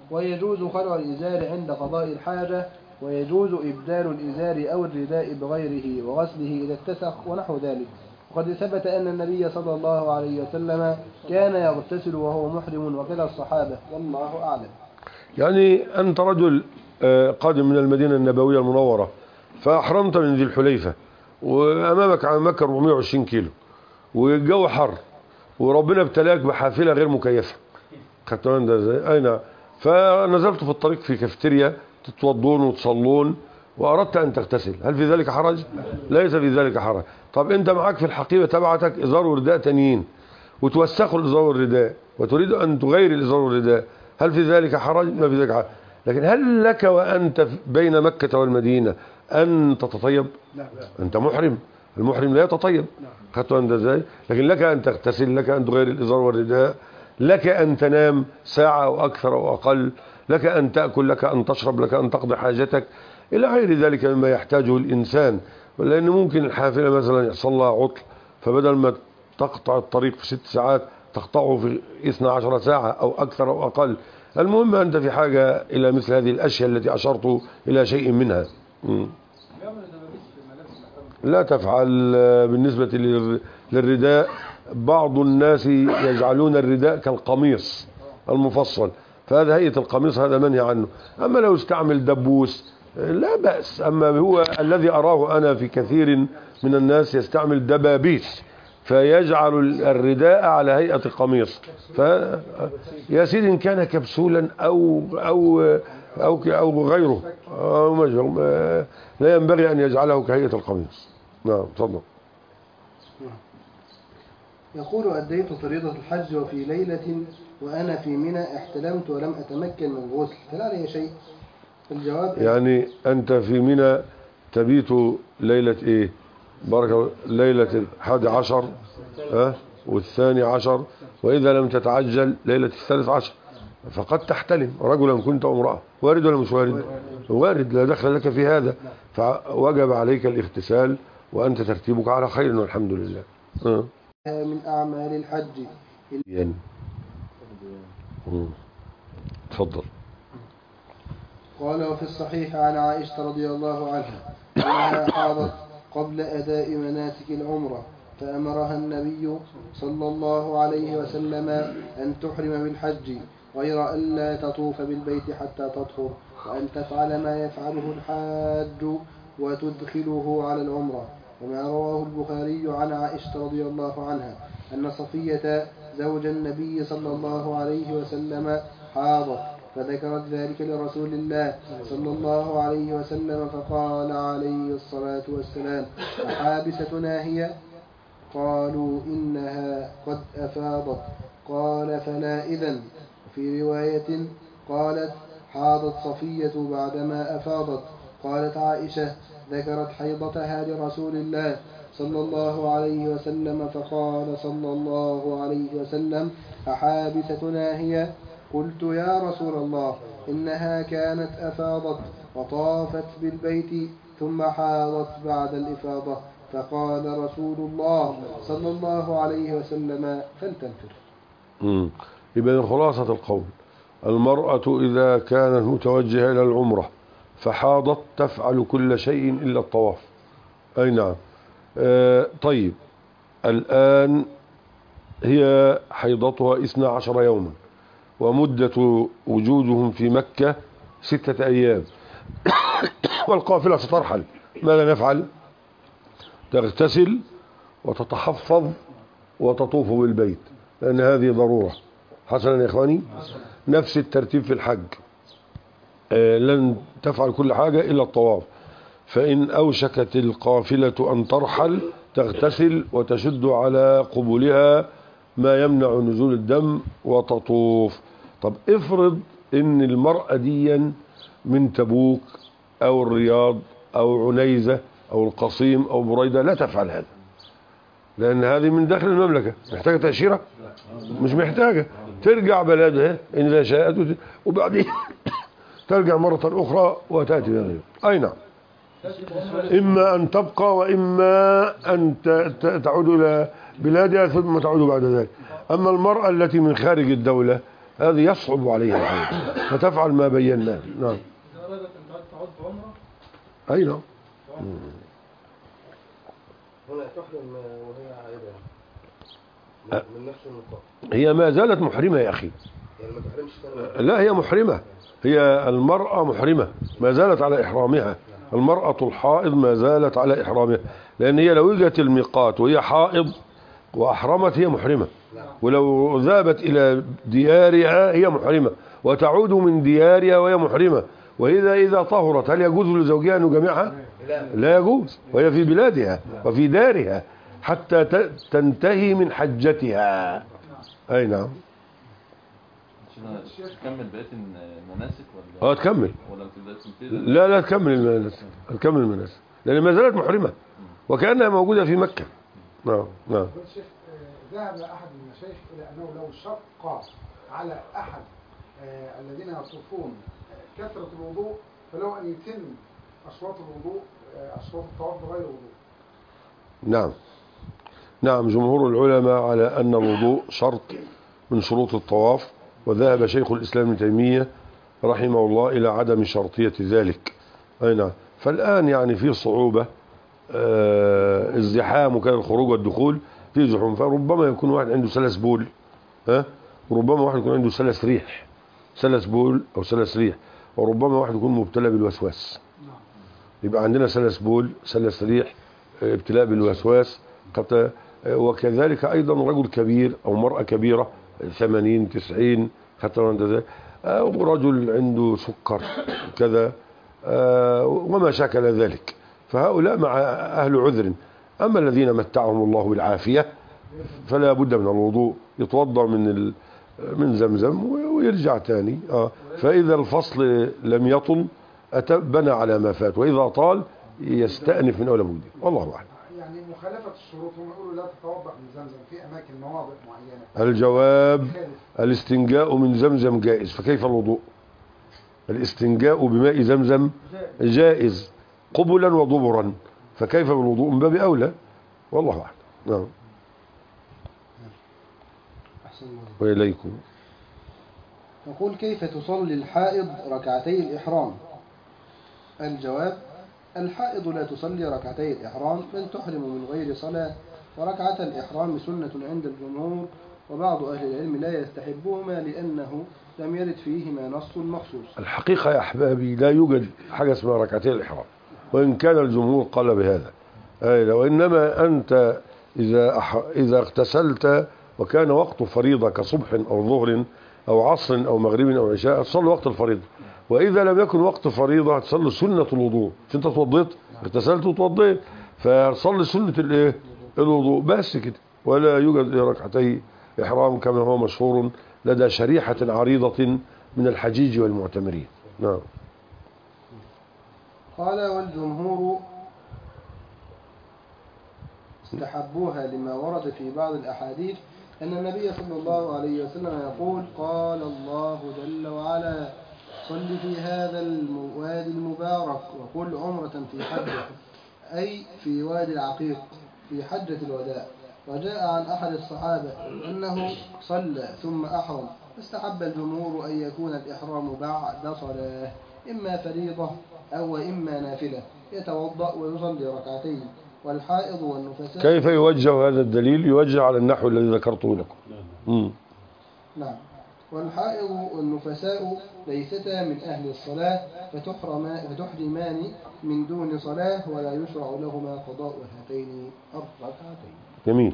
ويجوز خلع الإزار عند قضاء الحاجة، ويجوز إبدال الإزار أو الرداء بغيره وغسله إذا اتسخ ونحو ذلك. وقد ثبت أن النبي صلى الله عليه وسلم كان يغتسل وهو محرم وكذا الصحابة، والله أعلم. يعني أنت رجل قادم من المدينة النبوية المنورة، فأحرمت من ذي الحليفة، وأمامك على مكة 420 كيلو، والجو حر، وربنا ابتلاك بحافلة غير مكيفة. خدت ده ازاي؟ أين؟ فنزلت في الطريق في كافتيريا تتوضون وتصلون، وأردت أن تغتسل، هل في ذلك حرج؟ ليس في ذلك حرج. طب أنت معك في الحقيبة تبعتك إزار ورداء تانيين، وتوسخوا الإزار والرداء، وتريد أن تغير الإزار والرداء، هل في ذلك حرج؟ ما في ذلك حرج. لكن هل لك وأنت بين مكة والمدينة أن تتطيب؟ أنت محرم، المحرم لا يتطيب. خدت أنت ازاي؟ لكن لك أن تغتسل، لك أن تغير الإزار والرداء، لك أن تنام ساعة أو أكثر أو أقل، لك أن تأكل، لك أن تشرب، لك أن تقضي حاجتك إلى غير ذلك مما يحتاجه الإنسان. لأن ممكن الحافلة مثلا يحصل لها عطل، فبدل ما تقطع الطريق في 6 ساعات تقطعه في 12 ساعة أو أكثر أو أقل. المهم أنت في حاجة إلى مثل هذه الأشياء التي أشرت إلى شيء منها. لا تفعل. بالنسبة للرداء، بعض الناس يجعلون الرداء كالقميص المفصل، فهذا هيئة القميص هذا منهي عنه. أما لو استعمل دبوس لا بأس. أما هو الذي أراه أنا في كثير من الناس يستعمل دبابيس، فيجعل الرداء على هيئة القميص. يا سيدي إن كان كبسولا أو غيره لا ينبغي أن يجعله كهيئة القميص. نعم تفضل. يقول: أديت فريضة الحج وفي ليلة وأنا في منى احتلمت ولم أتمكن من الغسل، هل علي شيء؟ الجواب يعني أنت في منى تبيت ليلة إيه؟ بركة ليلة 11 والثاني عشر، وإذا لم تتعجل ليلة 13 فقد تحتلم، رجلا كنت أو امرأة. وارد ولا مش وارد؟ وارد، لا دخل لك في هذا، فوجب عليك الاغتسال وأنت ترتيبك على خير والحمد لله. من أعمال الحج. تفضل. قال: وفي الصحيح عن عائشة رضي الله عنها أنها حاضت قبل أداء مناسك العمرة، فأمرها النبي صلى الله عليه وسلم أن تحرم بالحج، غير ألا تطوف بالبيت حتى تطهر، وأن تفعل ما يفعله الحاج وتدخله على العمرة. وما رواه البخاري عن عائشة رضي الله عنها أن صفية زوج النبي صلى الله عليه وسلم حاضت، فذكرت ذلك لرسول الله صلى الله عليه وسلم، فقال عليه الصلاة والسلام: أحابستنا هي؟ قالوا: إنها قد أفاضت. قال: فلا إذن. وفي رواية قالت: حاضت صفية بعدما أفاضت. قالت عائشة: ذكرت حيضتها لرسول الله صلى الله عليه وسلم، فقال صلى الله عليه وسلم: أحابستنا هي؟ قلت: يا رسول الله، إنها كانت أفاضت وطافت بالبيت ثم حاضت بعد الإفاضة. فقال رسول الله صلى الله عليه وسلم: فلتنفر. يبقى خلاصة القول: المرأة إذا كانت متوجهة إلى العمرة فحاضت تفعل كل شيء إلا الطواف. أي نعم. طيب، الآن هي حيضتها 12 يوما، ومدة وجودهم في مكة 6 أيام والقافلة سترحل. ماذا نفعل؟ تغتسل وتتحفظ وتطوف بالبيت، لأن هذه ضرورة. حسنا يا إخواني، نفس الترتيب في الحج، لن تفعل كل حاجة إلا الطواف. فإن أوشكت القافلة أن ترحل تغتسل وتشد على قبولها ما يمنع نزول الدم وتطوف. طب افرض ان المرأة دي من تبوك او الرياض او عنيزة او القصيم او بريدة، لا تفعل هذا، لان هذه من داخل المملكة. محتاجة تأشيرة؟ مش محتاجة، ترجع بلدها ان لا شاءت، وبعدين ترجع مرة اخرى وتأتي بغيره. اي نعم، اما ان تبقى واما ان تعود الى بلادها ثم تعود بعد ذلك. اما المرأة التي من خارج الدولة هذه يصعب عليها الحيض فتفعل ما بيناه. نعم. إذا أرادت أن تعود بعمرة أي نعم. هنا تحرم وهي عائدة من نفس النقاط. هي ما زالت محرمة يا أخي. يعني ما تحرمش تاني. لا هي محرمة، هي المرأة محرمة ما زالت على إحرامها. المرأة الحائض ما زالت على إحرامها، لأن هي لو جت الميقات وهي حائض وأحرمت هي محرمة، ولو ذهبت إلى ديارها هي محرمة، وتعود من ديارها وهي محرمة. وإذا طهرت هل يجوز لزوجها أن يجامعها؟ لا يجوز، وهي في بلادها وفي دارها حتى تنتهي من حجتها. أي نعم. تكمل بقية المناسك ولا؟ تكمل. ولا تبتدي؟ لا تكمل المناسك، تكمل المناسك لأن ما زالت محرمة وكأنها موجودة في مكة. نعم. الشيخ ذهب أحد المشايخ إلى أنه لو شق على أحد الذين يطوفون كثرة الوضوء فلو أن يتم أشواط الوضوء أشواط الطواف بغير وضوء. نعم جمهور العلماء على أن الوضوء شرط من شروط الطواف، وذهب شيخ الإسلام ابن تيمية رحمه الله إلى عدم شرطية ذلك. أي نعم. فالآن يعني في صعوبة، ازدحام وكان الخروج والدخول في زحوم، فربما يكون واحد عنده سلس بول، وربما واحد يكون عنده سلس ريح، سلس بول أو سلس ريح، وربما واحد يكون مبتلى بالوسواس. يبقى عندنا سلس بول، سلس ريح، ابتلاء بالوسواس، وكذلك أيضا رجل كبير أو مرأة كبيرة 80 90 حتى ورجل عنده سكر كذا وما شاكل ذلك، فهؤلاء مع أهل عذر. أما الذين متعهم الله بالعافية فلا بد من الوضوء، يتوضأ من زمزم ويرجع تاني. فإذا الفصل لم يطل بنى على ما فات، وإذا طال يستأنف من أول وجديد. والله أعلم. يعني مخالفة الشروط، هم يقولوا لا تتوضأ من زمزم في أماكن مواضع معينة. الجواب الاستنجاء من زمزم جائز، فكيف الوضوء؟ الاستنجاء بماء زمزم جائز قبلا وضبرا، فكيف بالوضوء؟ من باب أولى. والله أعلم. نعم. وإليكم. يقول كيف تصلي الحائض ركعتي الإحرام؟ الجواب: الحائض لا تصلي ركعتي الإحرام بل تحرم من غير صلاة، وركعة الإحرام سنة عند الجمهور، وبعض أهل العلم لا يستحبهما لأنه لم يرد فيهما نص مخصوص. الحقيقة يا أحبابي لا يوجد حاجة اسمها ركعتي الإحرام، وإن كان الجمهور قال بهذا. وإنما أنت إذا اغتسلت وكان وقت فريضة كصبح أو ظهر أو عصر أو مغرب أو عشاء تصلي وقت الفريضة، وإذا لم يكن وقت فريضة تصلي سنة الوضوء. أنت توضيت، اغتسلت وتوضيت، فصلي سنة الوضوء بس كده، ولا يوجد ركعتي إحرام كما هو مشهور لدى شريحة عريضة من الحجيج والمعتمرين. نعم. قال: والجمهور استحبوها لما ورد في بعض الأحاديث أن النبي صلى الله عليه وسلم يقول: قال الله جل وعلا: صل في هذا الوادي المبارك وقل عمرة في حجة، أي في وادي العقيق في حجة الوداع. وجاء عن أحد الصحابة أنه صلى ثم أحرم، فاستحب الجمهور أن يكون الإحرام بعد صلاة إما فريضة أو إما نافلة، يتوضأ ويصلي ركعتين. والحائض والنفساء. كيف يوجه هذا الدليل؟ يوجه على النحو الذي ذكرته لكم. نعم. والحائض والنفساء ليستا من أهل الصلاة فتحرمان من دون صلاة، ولا يشرع لهما قضاء هاتين الركعتين. جميل.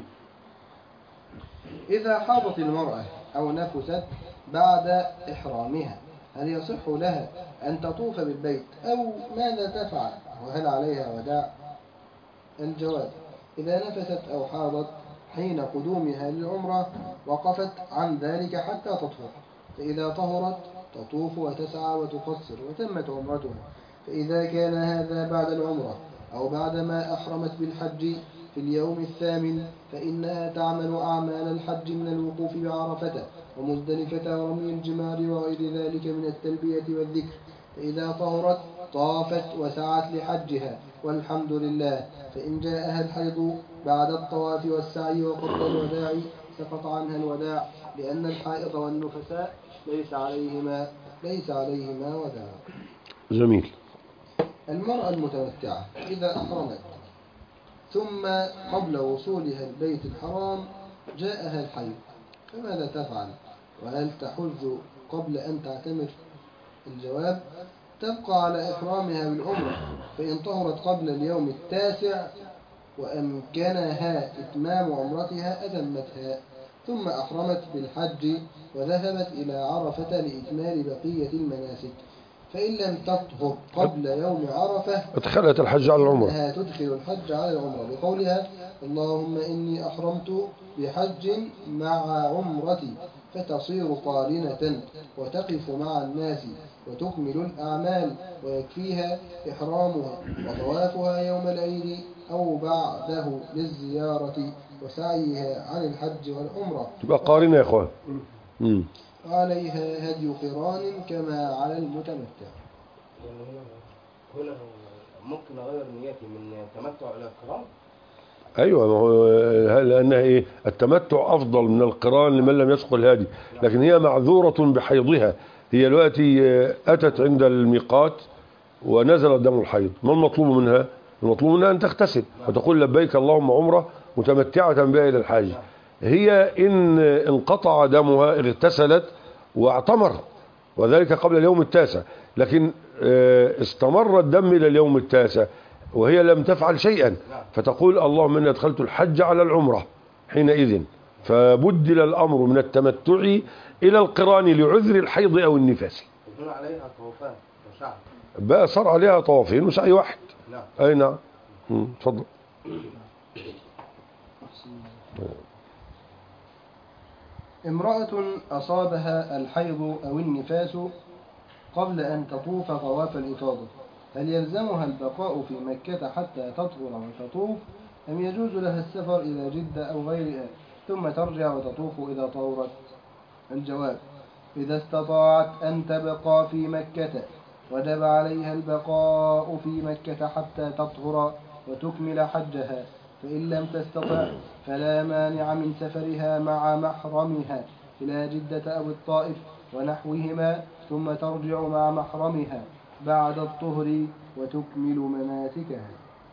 إذا حاضت المرأة أو نفست بعد إحرامها هل يصح لها أن تطوف بالبيت أو ماذا تفعل؟ وهل عليها وداع؟ الجواب: إذا نفست أو حاضت حين قدومها للعمرة وقفت عن ذلك حتى تطهر، فإذا طهرت تطوف وتسعى وتقصر وتمت عمرتها. فإذا كان هذا بعد العمرة أو بعدما أحرمت بالحج في اليوم الثامن فإنها تعمل أعمال الحج من الوقوف بعرفة ومزدلفة ورمي الجمار وغير ذلك من التلبية والذكر. فإذا طهرت طافت وسعت لحجها والحمد لله. فإن جاءها الحيض بعد الطواف والسعي وقبل الوداع سقط عنها الوداع، لأن الحائض والنفساء ليس عليهما وداع. جميل. المرأة المتمتعة إذا أحرمت ثم قبل وصولها البيت الحرام جاءها الحيض فماذا تفعل؟ وهل تحج قبل أن تعتمر؟ الجواب: تبقى على إحرامها بالعمرة، فإن طهرت قبل اليوم 9 وأمكنها إتمام عمرتها أتمتها، ثم أحرمت بالحج وذهبت إلى عرفة لإكمال بقية المناسك، فإن لم تطهر قبل يوم عرفة أدخلت الحج على العمرة، فإنها تدخل الحج على العمرة بقولها: اللهم إني أحرمت بحج مع عمرتي، فتصير قارنة وتقف مع الناس وتكمل الأعمال، ويكفيها إحرامها وطوافها يوم العيد أو بعده للزيارة وسعيها عن الحج والعمرة. تبقى قارنة يا إخوان. وعليها هدي قران كما على المتمتع. هنا ممكن أغير نيتي من تمتع إلى قران؟ أيوة، ما هو لأنها إيه؟ التمتع أفضل من القران لمن لم يسق الهادي، لكن هي معذورة بحيضها. هي دلوقتي أتت عند الميقات ونزل دم الحيض، ما المطلوب منها؟ المطلوب منها أن تغتسل وتقول لبيك اللهم عمرة متمتعة بها إلى الحج. هي إن انقطع دمها اغتسلت واعتمرت، وذلك قبل اليوم 9، لكن استمر الدم إلى اليوم 9 وهي لم تفعل شيئا، فتقول اللهم إني أدخلت الحج على العمرة حينئذ، فبدل الأمر من التمتع إلى القران لعذر الحيض أو النفاس. يكون عليها طوافان وسعي، بقى صار عليها طوافين وسعي واحد. نعم. أي نعم. تفضل. امرأة أصابها الحيض أو النفاس قبل أن تطوف طواف الإفاضة، هل يلزمها البقاء في مكة حتى تطهر وتطوف، أم يجوز لها السفر إلى جدة أو غيرها ثم ترجع وتطوف إذا طهرت؟ الجواب: إذا استطاعت أن تبقى في مكة وجب عليها البقاء في مكة حتى تطهر وتكمل حجها، فإن لم تستطع فلا مانع من سفرها مع محرمها إلى جدة أو الطائف ونحوهما، ثم ترجع مع محرمها بعد الطهر وتكمل مناسكها.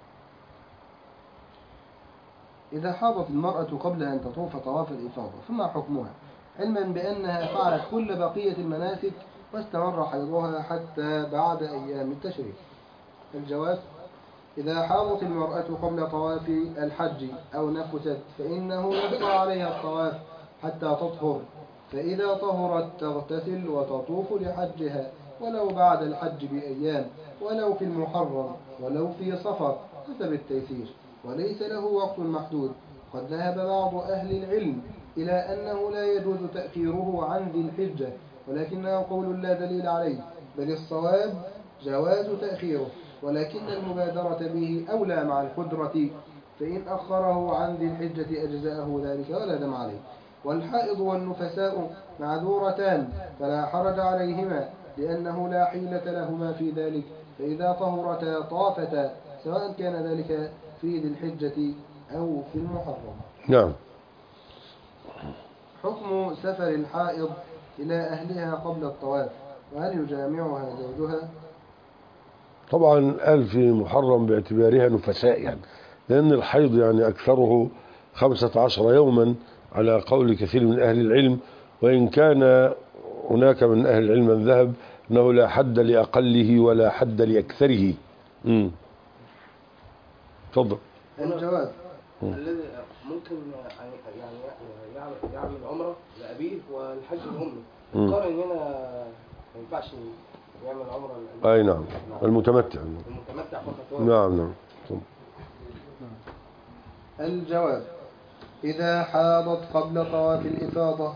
إذا حاضت المرأة قبل أن تطوف طواف الإفاضة فما حكمها، علما بأنها فعلت كل بقية المناسك واستمر حيضها حتى بعد أيام التشريق؟ الجواب: إذا حاضت المرأة قبل طواف الحج أو نفست فإنه يبقى عليها الطواف حتى تطهر، فإذا طهرت تغتسل وتطوف لحجها ولو بعد الحج بأيام، ولو في المحرم ولو في صفر حسب التيسير، وليس له وقت محدود. قد ذهب بعض أهل العلم إلى أنه لا يجوز تأخيره عن ذي الحجة، ولكنه قول لا دليل عليه، بل الصواب جواز تأخيره، ولكن المبادرة به أولى مع القدرة، فإن أخره عن ذي الحجة أجزاءه ذلك ولا دم عليه. والحائض والنفساء معذورتان فلا حرج عليهما، لأنه لا حيلة لهما في ذلك، فإذا طهرتا طافتا سواء كان ذلك في ذي الحجة أو في المحرم. نعم. حكم سفر الحائض إلى أهلها قبل الطواف، وهل يجامعها زوجها؟ طبعا قال في محرم باعتبارها نفساء، يعني لأن الحيض يعني أكثره 15 يوما على قول كثير من أهل العلم، وإن كان هناك من أهل العلم من ذهب أنه لا حد لأقله ولا حد لأكثره. تفضل. الجواب: الذي ممكن يعمل عمرة لأبيه والحج لأمه، القارن هنا ما ينفعش يعمل عمرة لأبيه. أي نعم. المتمتع فقط. نعم. الجواب: إذا حاضت قبل طواف الإفاضة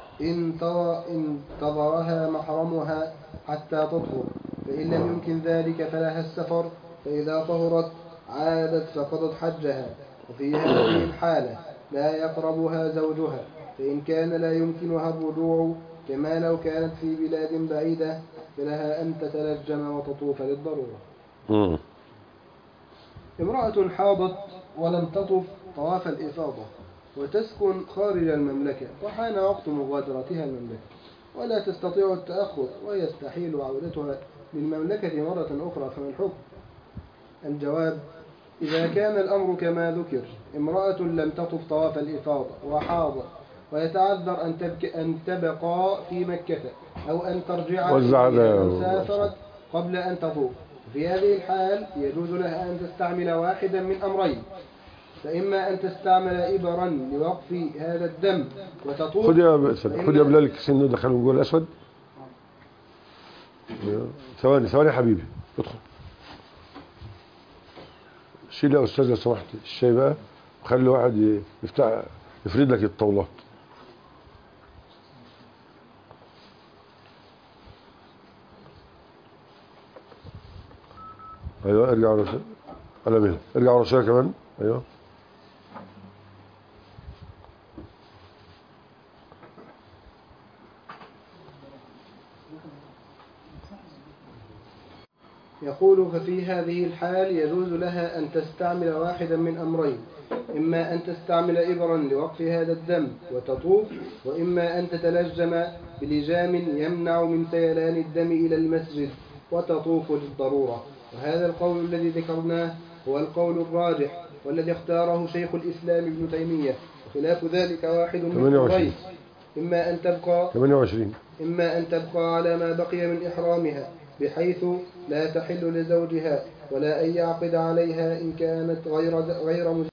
انتظرها محرمها حتى تطهر، فإن لم يمكن ذلك فلها السفر، فإذا طهرت عادت فقضت حجها، وفي هذه الحالة لا يقربها زوجها، فإن كان لا يمكنها الرجوع كما لو كانت في بلاد بعيدة فلها أن تتلجم وتطوف للضرورة. امرأة حاضت ولم تطف طواف الإفاضة وتسكن خارج المملكة وحان وقت مغادرتها المملكة، ولا تستطيع التأخر ويستحيل عودتها للمملكة مرة أخرى، فما الحكم؟ الجواب: إذا كان الأمر كما ذكر، امرأة لم تطف طواف الإفاضة وحاضت ويتعذر أن تبقى في مكة أو أن ترجع إذا سافرت قبل أن تطوف، في هذه الحال يجوز لها أن تستعمل واحدا من أمرين: فإما أن تستعمل إبرا لوقف هذا الدم وتطوف. خد يا بلال الكيسين دول دخلهم جوه الأسود. ثواني يا حبيبي، ادخل شيل يا أستاذ لو سمحت الشاي بقى، وخلي واحد يفرد لك الطاولات. ايوه ارجع ورا شويه، على مهلك ارجع ورا شويه كمان. ايوه يقول: ففي هذه الحال يجوز لها أن تستعمل واحدا من أمرين: إما أن تستعمل إبرا لوقف هذا الدم وتطوف، وإما أن تتلجم بلجام يمنع من سيلان الدم إلى المسجد وتطوف للضرورة. وهذا القول الذي ذكرناه هو القول الراجح والذي اختاره شيخ الإسلام ابن تيمية، وخلاف ذلك واحد من أمرين: إما أن تبقى على ما بقي من إحرامها بحيث لا تحل لزوجها، ولا أن يعقد عليها إن كانت غير